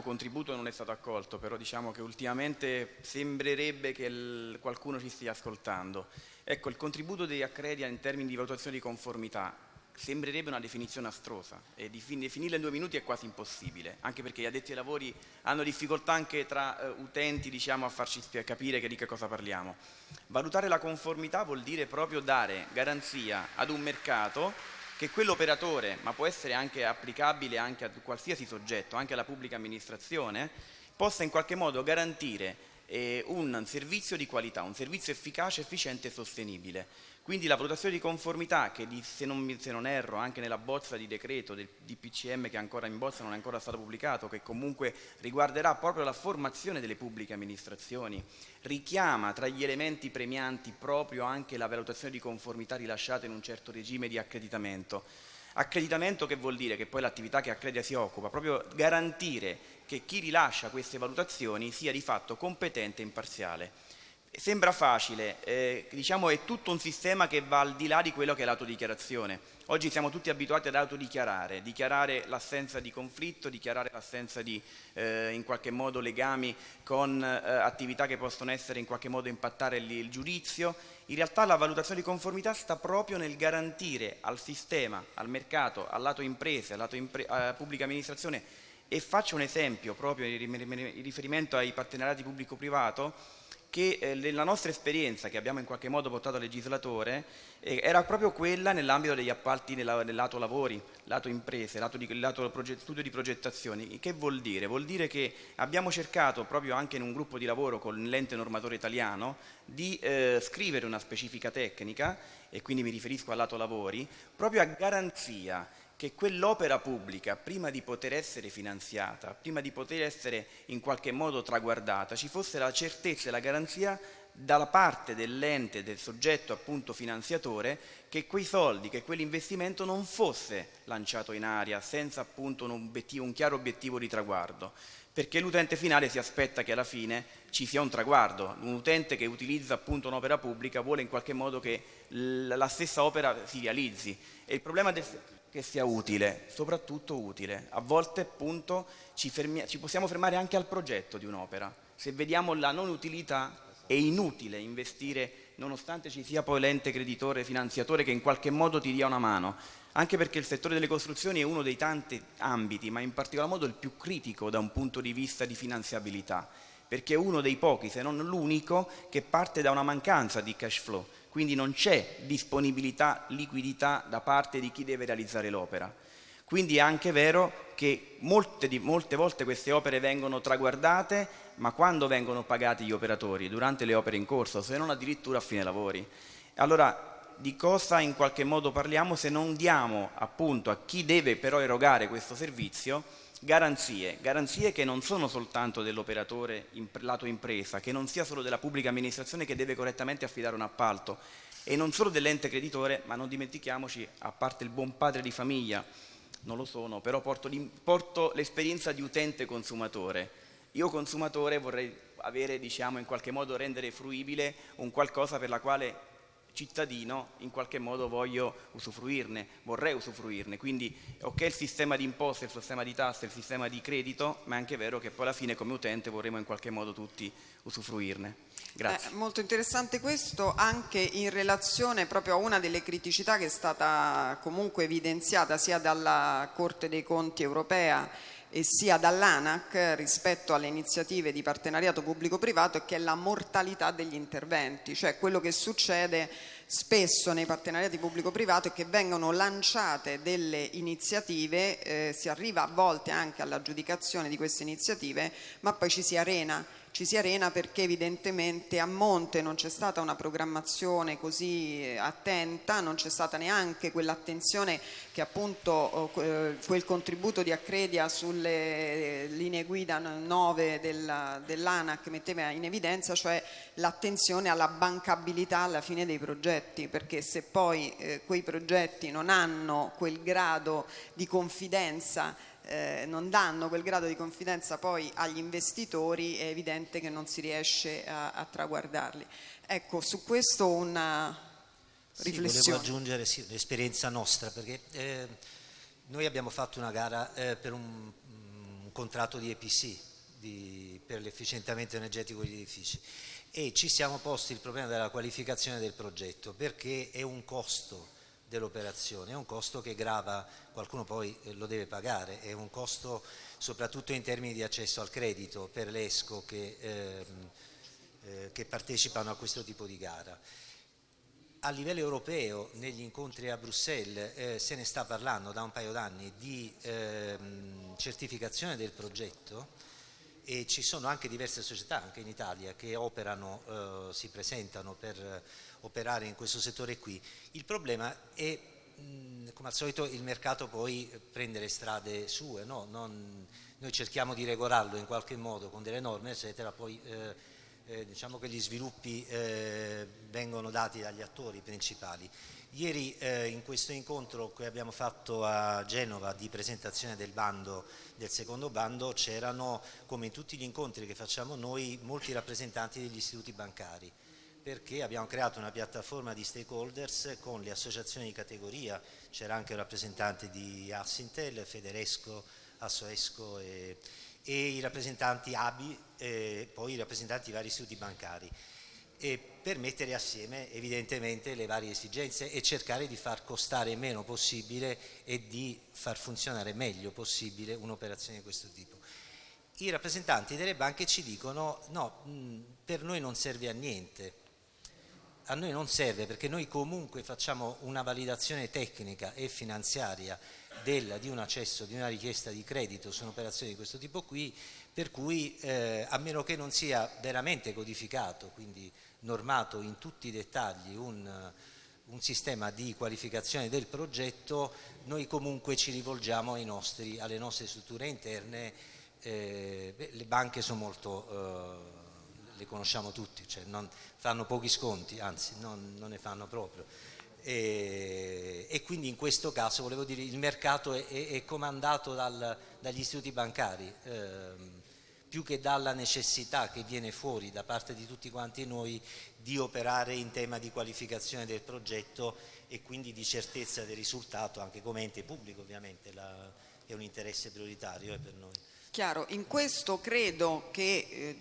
contributo non è stato accolto, però diciamo che ultimamente sembrerebbe che qualcuno ci stia ascoltando. Ecco, il contributo di Accredia in termini di valutazione di conformità sembrerebbe una definizione astrosa e definirla in 2 minuti è quasi impossibile, anche perché gli addetti ai lavori hanno difficoltà anche tra utenti, diciamo, a farci capire di che cosa parliamo. Valutare la conformità vuol dire proprio dare garanzia ad un mercato che quell'operatore, ma può essere anche applicabile anche a qualsiasi soggetto, anche alla pubblica amministrazione, possa in qualche modo garantire un servizio di qualità, un servizio efficace, efficiente e sostenibile. Quindi la valutazione di conformità che se non erro anche nella bozza di decreto del DPCM che è ancora in bozza, non è ancora stato pubblicato, che comunque riguarderà proprio la formazione delle pubbliche amministrazioni, richiama tra gli elementi premianti proprio anche la valutazione di conformità rilasciata in un certo regime di accreditamento. Accreditamento che vuol dire che poi l'attività che Accredia si occupa, proprio garantire che chi rilascia queste valutazioni sia di fatto competente e imparziale. Sembra facile, diciamo è tutto un sistema che va al di là di quello che è l'autodichiarazione. Oggi siamo tutti abituati ad autodichiarare, dichiarare l'assenza di conflitto, dichiarare l'assenza di in qualche modo legami con attività che possono essere in qualche modo impattare il giudizio. In realtà la valutazione di conformità sta proprio nel garantire al sistema, al mercato, al lato imprese, al lato pubblica amministrazione, e faccio un esempio proprio in riferimento ai partenariati pubblico-privato, che la nostra esperienza che abbiamo in qualche modo portato al legislatore era proprio quella nell'ambito degli appalti nel lato lavori, lato imprese, lato studio di progettazione. Che vuol dire? Vuol dire che abbiamo cercato proprio anche in un gruppo di lavoro con l'ente normatore italiano di scrivere una specifica tecnica, e quindi mi riferisco al lato lavori, proprio a garanzia che quell'opera pubblica, prima di poter essere finanziata, prima di poter essere in qualche modo traguardata, ci fosse la certezza e la garanzia dalla parte dell'ente, del soggetto appunto finanziatore, che quei soldi, che quell'investimento non fosse lanciato in aria senza appunto un chiaro obiettivo di traguardo. Perché l'utente finale si aspetta che alla fine ci sia un traguardo. Un utente che utilizza appunto un'opera pubblica vuole in qualche modo che la stessa opera si realizzi. E il problema che sia utile, soprattutto utile. A volte appunto ci possiamo fermare anche al progetto di un'opera. Se vediamo la non utilità, è inutile investire nonostante ci sia poi l'ente creditore finanziatore che in qualche modo ti dia una mano, anche perché il settore delle costruzioni è uno dei tanti ambiti, ma in particolar modo il più critico da un punto di vista di finanziabilità, perché è uno dei pochi, se non l'unico, che parte da una mancanza di cash flow. Quindi non c'è disponibilità, liquidità da parte di chi deve realizzare l'opera. Quindi è anche vero che molte volte queste opere vengono traguardate, ma quando vengono pagati gli operatori? Durante le opere in corso, se non addirittura a fine lavori. Allora, di cosa in qualche modo parliamo se non diamo appunto a chi deve però erogare questo servizio garanzie che non sono soltanto dell'operatore lato impresa, che non sia solo della pubblica amministrazione che deve correttamente affidare un appalto e non solo dell'ente creditore, ma non dimentichiamoci, a parte il buon padre di famiglia, non lo sono, però porto l'esperienza di utente consumatore. Io consumatore vorrei avere, diciamo, in qualche modo rendere fruibile un qualcosa per la quale cittadino in qualche modo vorrei usufruirne, quindi ok il sistema di imposte, il sistema di tasse, il sistema di credito, ma è anche vero che poi alla fine come utente vorremmo in qualche modo tutti usufruirne. Grazie. Molto interessante questo, anche in relazione proprio a una delle criticità che è stata comunque evidenziata sia dalla Corte dei Conti europea e sia dall'ANAC rispetto alle iniziative di partenariato pubblico-privato, che è la mortalità degli interventi, cioè quello che succede spesso nei partenariati pubblico-privato è che vengono lanciate delle iniziative, si arriva a volte anche all'aggiudicazione di queste iniziative, ma poi ci si arena perché evidentemente a monte non c'è stata una programmazione così attenta, non c'è stata neanche quell'attenzione che appunto quel contributo di Accredia sulle linee guida 9 dell'ANAC metteva in evidenza, cioè l'attenzione alla bancabilità alla fine dei progetti, perché se poi quei progetti non hanno quel grado di confidenza, non danno quel grado di confidenza poi agli investitori, è evidente che non si riesce a traguardarli. Ecco, su questo una riflessione. Volevo aggiungere l'esperienza nostra, perché noi abbiamo fatto una gara per un contratto di EPC, per l'efficientamento energetico degli edifici, e ci siamo posti il problema della qualificazione del progetto, perché è un costo dell'operazione, è un costo che grava, qualcuno poi lo deve pagare, è un costo soprattutto in termini di accesso al credito per le ESCO che partecipano a questo tipo di gara. A livello europeo, negli incontri a Bruxelles, se ne sta parlando da un paio d'anni di certificazione del progetto, e ci sono anche diverse società, anche in Italia, che operano, si presentano per operare in questo settore qui. Il problema è, come al solito, il mercato poi prende le strade sue, no? Noi cerchiamo di regolarlo in qualche modo con delle norme, eccetera, poi diciamo che gli sviluppi vengono dati dagli attori principali. Ieri in questo incontro che abbiamo fatto a Genova di presentazione del secondo bando, c'erano, come in tutti gli incontri che facciamo noi, molti rappresentanti degli istituti bancari, perché abbiamo creato una piattaforma di stakeholders con le associazioni di categoria, c'era anche un rappresentante di Assintel, Federesco, Assoesco e i rappresentanti ABI e poi i rappresentanti di vari istituti bancari, e per mettere assieme evidentemente le varie esigenze e cercare di far costare meno possibile e di far funzionare meglio possibile un'operazione di questo tipo. I rappresentanti delle banche ci dicono no, per noi non serve a niente, a noi non serve perché noi comunque facciamo una validazione tecnica e finanziaria di un accesso, di una richiesta di credito su un'operazione di questo tipo qui, per cui a meno che non sia veramente codificato, quindi normato in tutti i dettagli un sistema di qualificazione del progetto, noi comunque ci rivolgiamo alle nostre strutture interne. Le banche sono molto, le conosciamo tutti, cioè fanno pochi sconti, anzi non ne fanno proprio. E quindi in questo caso volevo dire il mercato è comandato dagli istituti bancari più che dalla necessità che viene fuori da parte di tutti quanti noi di operare in tema di qualificazione del progetto e quindi di certezza del risultato anche come ente pubblico. Ovviamente è un interesse prioritario per noi. Chiaro, in questo credo che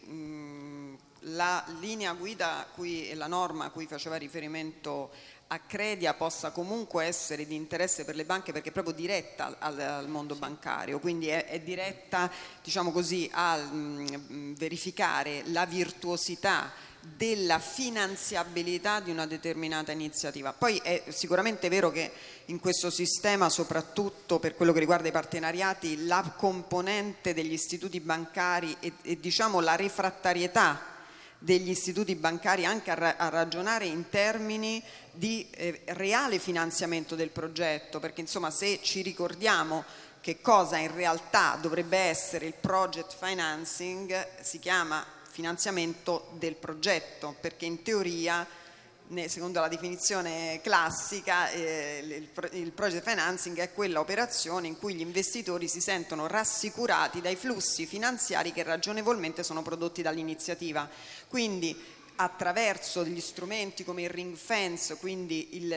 la linea guida e la norma a cui faceva riferimento Accredia possa comunque essere di interesse per le banche perché è proprio diretta al mondo bancario, quindi è diretta, diciamo così, a verificare la virtuosità della finanziabilità di una determinata iniziativa. Poi è sicuramente vero che in questo sistema, soprattutto per quello che riguarda i partenariati, la componente degli istituti bancari e diciamo la refrattarietà degli istituti bancari anche a ragionare in termini di reale finanziamento del progetto, perché insomma se ci ricordiamo che cosa in realtà dovrebbe essere il project financing, si chiama finanziamento del progetto, perché in teoria, secondo la definizione classica, il project financing è quella operazione in cui gli investitori si sentono rassicurati dai flussi finanziari che ragionevolmente sono prodotti dall'iniziativa. Quindi attraverso degli strumenti come il ring fence, quindi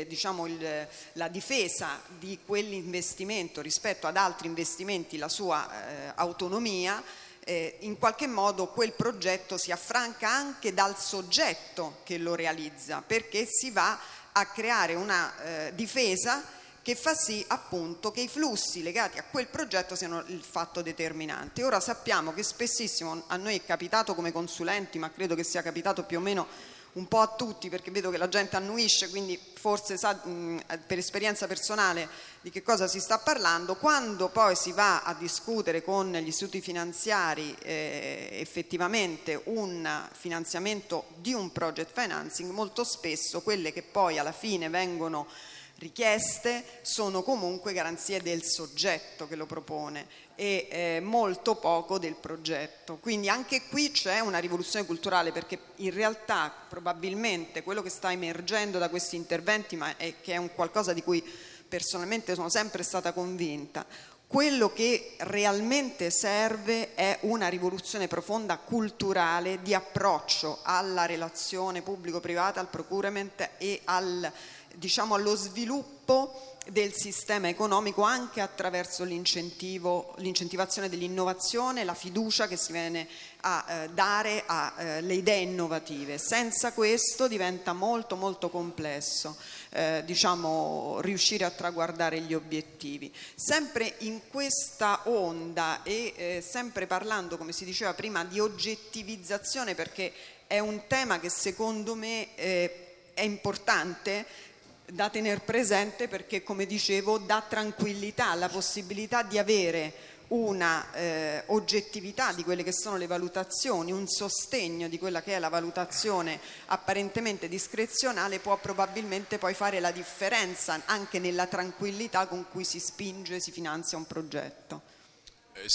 la difesa di quell'investimento rispetto ad altri investimenti, la sua autonomia, in qualche modo quel progetto si affranca anche dal soggetto che lo realizza, perché si va a creare una difesa che fa sì appunto che i flussi legati a quel progetto siano il fatto determinante. Ora sappiamo che spessissimo a noi è capitato come consulenti, ma credo che sia capitato più o meno un po' a tutti, perché vedo che la gente annuisce, quindi forse sa per esperienza personale di che cosa si sta parlando. Quando poi si va a discutere con gli istituti finanziari effettivamente un finanziamento di un project financing, molto spesso quelle che poi alla fine vengono richieste sono comunque garanzie del soggetto che lo propone e molto poco del progetto. Quindi anche qui c'è una rivoluzione culturale, perché in realtà probabilmente quello che sta emergendo da questi interventi, ma che è un qualcosa di cui personalmente sono sempre stata convinta, quello che realmente serve è una rivoluzione profonda culturale di approccio alla relazione pubblico-privata, al procurement e al diciamo, allo sviluppo del sistema economico anche attraverso l'incentivazione dell'innovazione, la fiducia che si viene a dare alle idee innovative. Senza questo diventa molto molto complesso diciamo, riuscire a traguardare gli obiettivi. Sempre in questa onda e sempre parlando, come si diceva prima, di oggettivizzazione, perché è un tema che secondo me è importante da tener presente, perché come dicevo dà tranquillità, la possibilità di avere una oggettività di quelle che sono le valutazioni, un sostegno di quella che è la valutazione apparentemente discrezionale, può probabilmente poi fare la differenza anche nella tranquillità con cui si spinge, si finanzia un progetto.